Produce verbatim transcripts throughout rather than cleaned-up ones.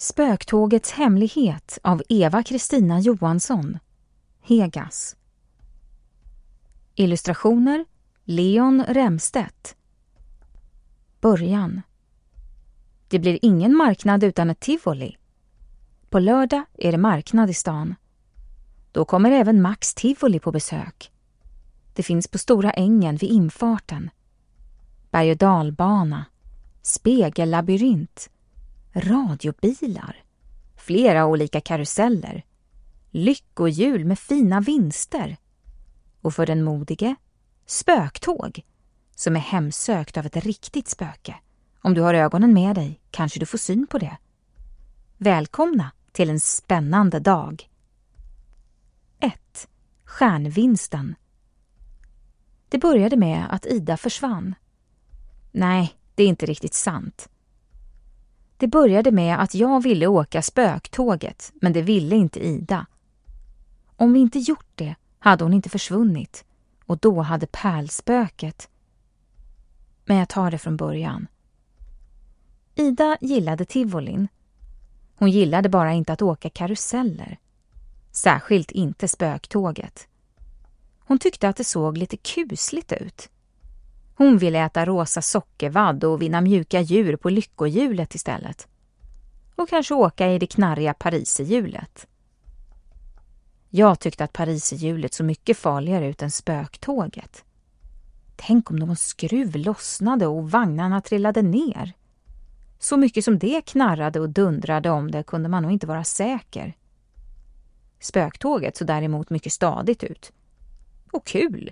Spöktågets hemlighet av Eva-Kristina Johansson. Hegas. Illustrationer Leon Remstedt. Början. Det blir ingen marknad utan ett tivoli. På lördag är det marknad i stan. Då kommer även Max Tivoli på besök. Det finns på Stora ängen vid infarten. Berg- och dalbana, spegellabyrint, radiobilar, flera olika karuseller, lyckohjul med fina vinster och för den modige, spöktåg som är hemsökt av ett riktigt spöke. Om du har ögonen med dig kanske du får syn på det. Välkomna till en spännande dag. ett. Stjärnvinsten. Det började med att Ida försvann. Nej, det är inte riktigt sant. Det började med att jag ville åka spöktåget, men det ville inte Ida. Om vi inte gjort det hade hon inte försvunnit, och då hade pärlspöket. Men jag tar det från början. Ida gillade tivolin. Hon gillade bara inte att åka karuseller. Särskilt inte spöktåget. Hon tyckte att det såg lite kusligt ut. Hon ville äta rosa sockervadd och vinna mjuka djur på lyckohjulet istället. Och kanske åka i det knarriga pariserhjulet. Jag tyckte att pariserhjulet såg mycket farligare ut än spöktåget. Tänk om någon skruv lossnade och vagnarna trillade ner. Så mycket som det knarrade och dundrade om det kunde man nog inte vara säker. Spöktåget såg däremot mycket stadigt ut. Och kul!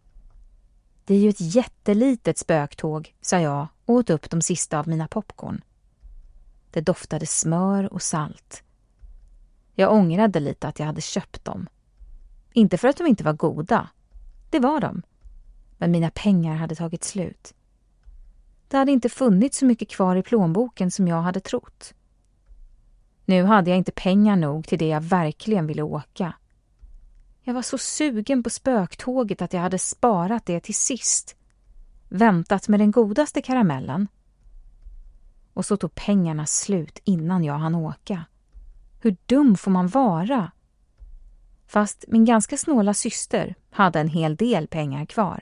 Det är ju ett jättelitet spöktåg, sa jag och åt upp de sista av mina popcorn. Det doftade smör och salt. Jag ångrade lite att jag hade köpt dem. Inte för att de inte var goda. Det var de. Men mina pengar hade tagit slut. Det hade inte funnits så mycket kvar i plånboken som jag hade trott. Nu hade jag inte pengar nog till det jag verkligen ville åka. Jag var så sugen på spöktåget att jag hade sparat det till sist. Väntat med den godaste karamellen. Och så tog pengarna slut innan jag hann åka. Hur dum får man vara? Fast min ganska snåla syster hade en hel del pengar kvar.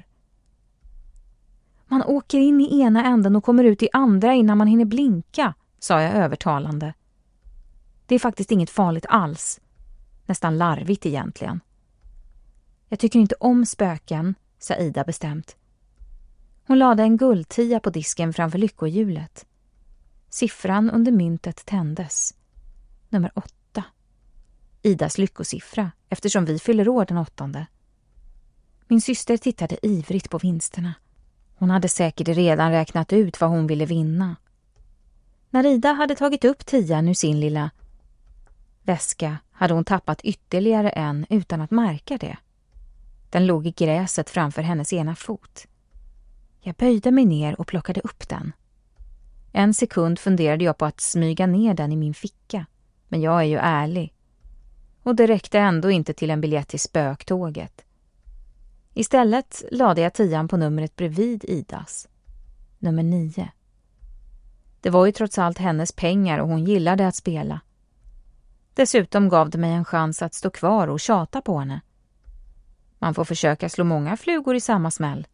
Man åker in i ena änden och kommer ut i andra innan man hinner blinka, sa jag övertalande. Det är faktiskt inget farligt alls. Nästan larvigt egentligen. Jag tycker inte om spöken, sa Ida bestämt. Hon lade en guldtia på disken framför lyckohjulet. Siffran under myntet tändes. Nummer åtta. Idas lyckosiffra, eftersom vi fyller år den åttonde. Min syster tittade ivrigt på vinsterna. Hon hade säkert redan räknat ut vad hon ville vinna. När Ida hade tagit upp tian ur sin lilla väska hade hon tappat ytterligare en utan att märka det. Den låg i gräset framför hennes ena fot. Jag böjde mig ner och plockade upp den. En sekund funderade jag på att smyga ner den i min ficka, men jag är ju ärlig. Och det räckte ändå inte till en biljett till spöktåget. Istället lade jag tian på numret bredvid Idas. Nummer nio. Det var ju trots allt hennes pengar och hon gillade att spela. Dessutom gav det mig en chans att stå kvar och tjata på henne. Man får försöka slå många flugor i samma smäll.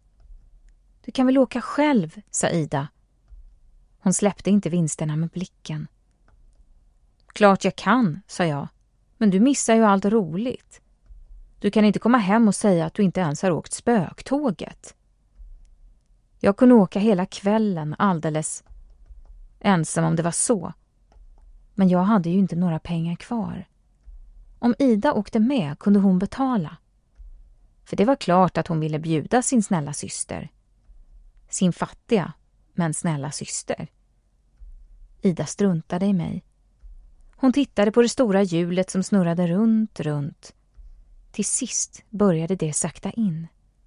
Du kan väl åka själv, sa Ida. Hon släppte inte vinsterna med blicken. Klart jag kan, sa jag. Men du missar ju allt roligt. Du kan inte komma hem och säga att du inte ens har åkt spöktåget. Jag kunde åka hela kvällen alldeles ensam om det var så. Men jag hade ju inte några pengar kvar. Om Ida åkte med kunde hon betala. För det var klart att hon ville bjuda sin snälla syster. Sin fattiga, men snälla syster. Ida struntade i mig. Hon tittade på det stora hjulet som snurrade runt, runt. Till sist började det sakta in.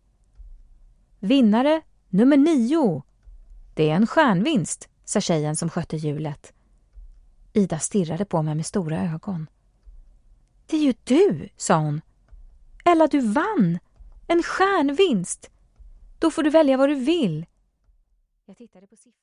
Vinnare nummer nio. Det är en stjärnvinst, sa tjejen som skötte hjulet. Ida stirrade på mig med stora ögon. Det är ju du, sa hon. Ella, du vann. En stjärnvinst. Då får du välja vad du vill. Jag tittade på siffran.